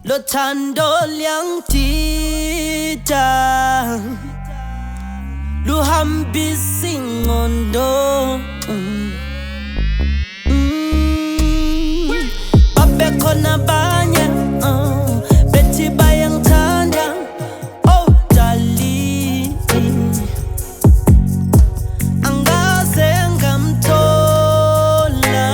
Lothando liyangitita luhambisa ingqondo. Babekhona abanye bethi bayangithanda, oh darling, angaze ngamthola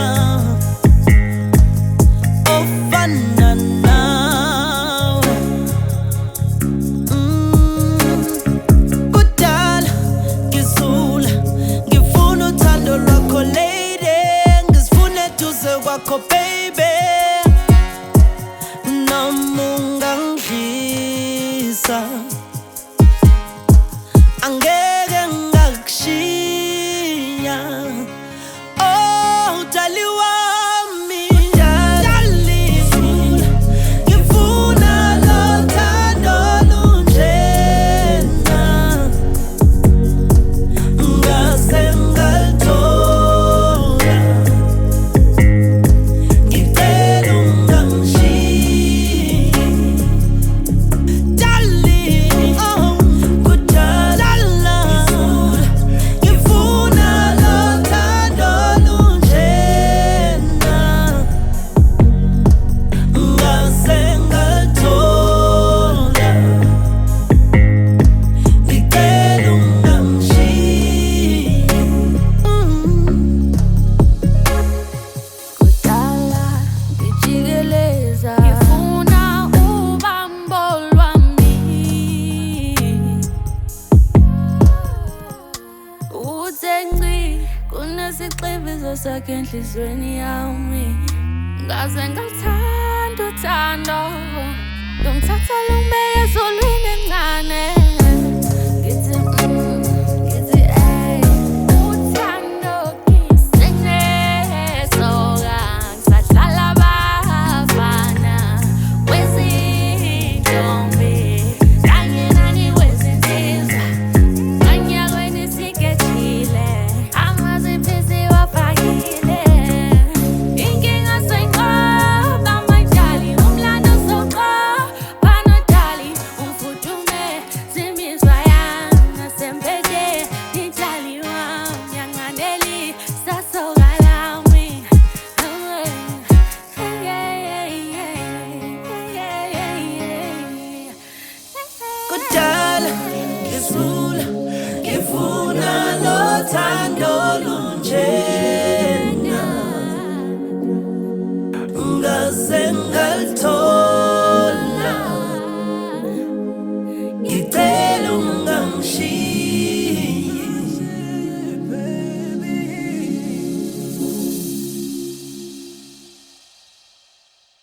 ofana nawe. Kudala ngizula ngifuna uthando lwakho lady, ngizifuna eduze kwakho baby, noma ungangidlisa angeke ngakushiya. Oh dali wami, dali, ngifuna lothando lunjena, ngase ngalithola, ngicela ungangishiyi. Darling, oh kudala ngifuna lothando lunjena, ngase ngalithola, ngicela ungangishiyi. Kudala ngijikeleza ngifuna ubambo lwami, uthe ngci kunesixibizo sakhe enhlizweni yami, ngaze ngaluthanda uthando lungithatha lungibeke ezulwini encane. Ngithi ngithi uthando ngisenesoka, ngisadlala abafana wezintombi kanye nani wezinsizwa, kanyakweni sikejile amazimpisi wafakile. Inkinga seyinqoba mayidali, umlando soqoba nodali, umfudume zimizwa yami sembeke nidali wami yanganeli sasoka lami. Kudala ngizula ngifuna lothando lunjena, ngase ngalithola.